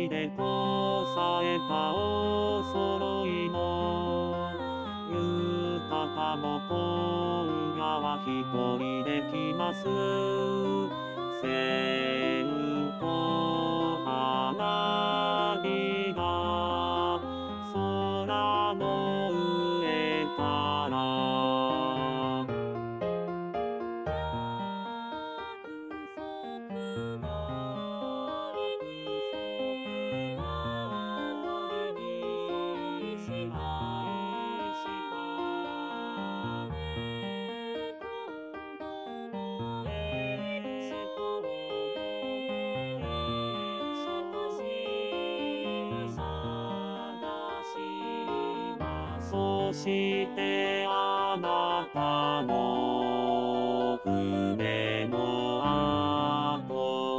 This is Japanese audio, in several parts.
りでこさえたお揃いの浴衣も今夜は一人で来ます。線香花火が空の上からそしてあなたの船の後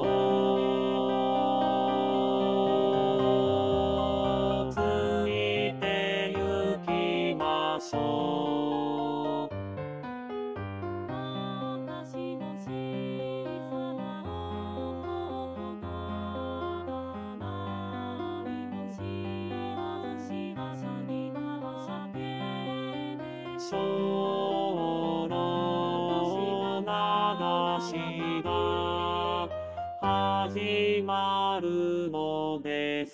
をついて行きましょう。私の小さな男と何も知らずし馬車に乗って精霊流しが始まるのです。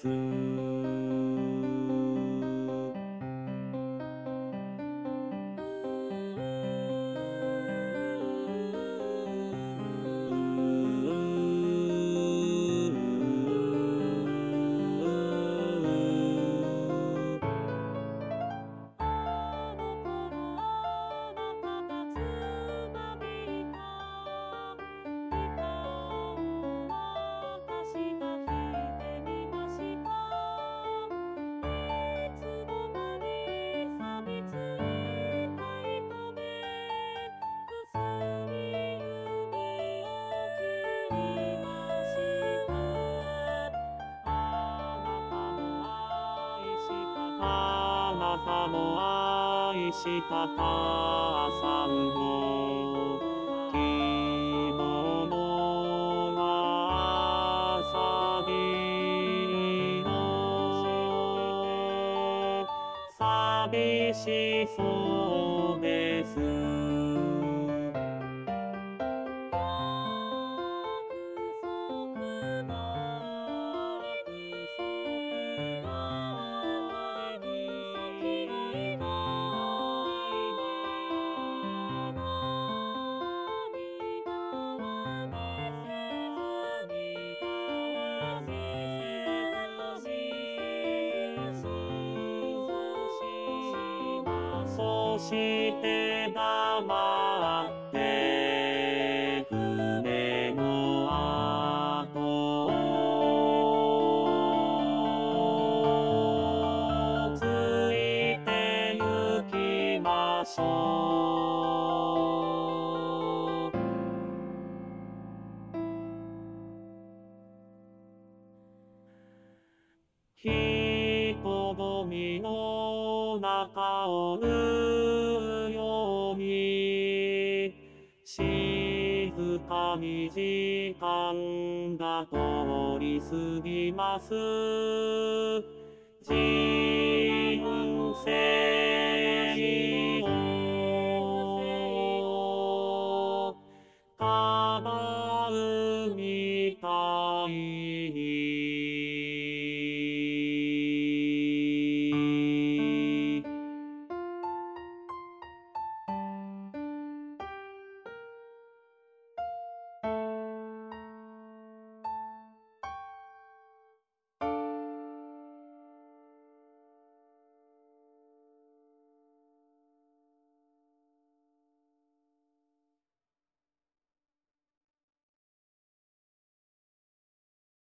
あなたも愛した母さんを着物はさびの寂しそうです。そして黙って船の後をついて行きましょう。人混みの中を縫うように静かに時間が通り過ぎます。人生をかばうみたい